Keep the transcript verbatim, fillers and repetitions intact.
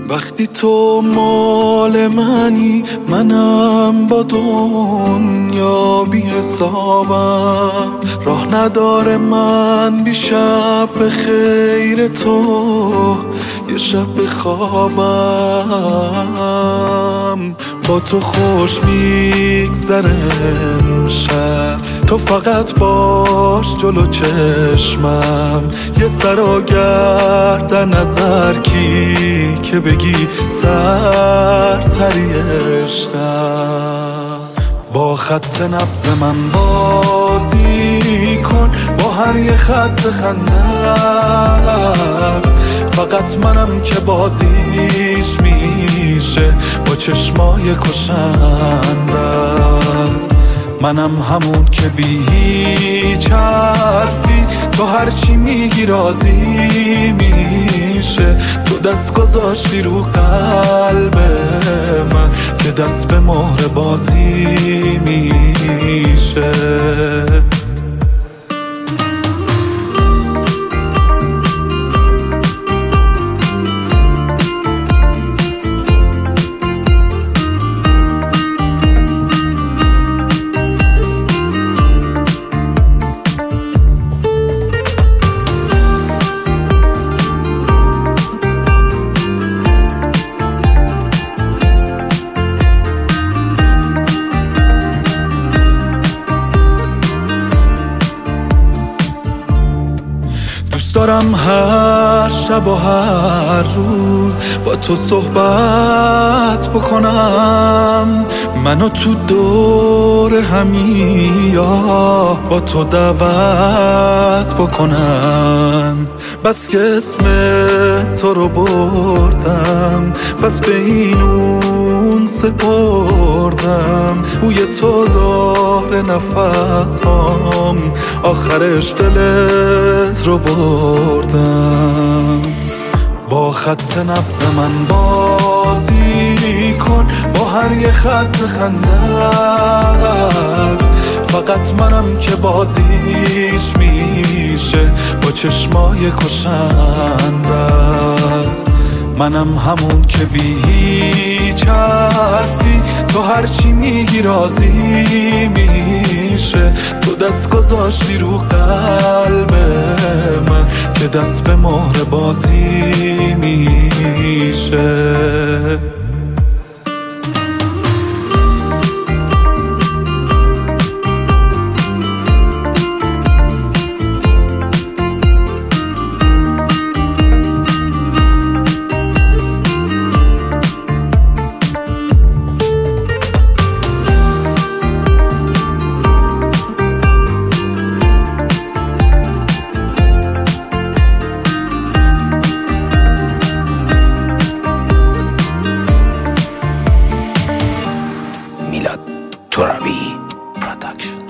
وقتی تو مال منی منم با دنیا بی حسابم، راه نداره من بی شب به خیر تو یه شب بخوابم. با تو خوش میگذره امشب، تو فقط باش جلو چشمم، یه سر و گردن نظر کی که بگی سرتری عشقم. با خط نبض من بازی کن، با هر یه خط خندت، فقط منم که بازیش میشه با چشمای کشندت. منم همون که بی هیچ حرفی تو هرچی میگی راضی میشه. تو دست گذاشتی رو قلب من که دست به مهر بازی میشه. دارم هر شب و هر روز با تو صحبت بکنم، منو تو دور همی یا با تو دعوت بکنم. بس که اسم تو رو بردم، بس به این اون سپردم. بوی تو داره نفس هام، آخرش دلت رو بردم. با خط نبض من بازی کن، با هر یه خط خندت، فقط منم که بازیش میشه با چشمای کشندت. منم همون که بی هیچ حرفی تو هرچی میگی راضی میشه. تو دست گذاشتی رو قلب من که دست به مهر بازی میشه. میلاد ترابی پروداکشن.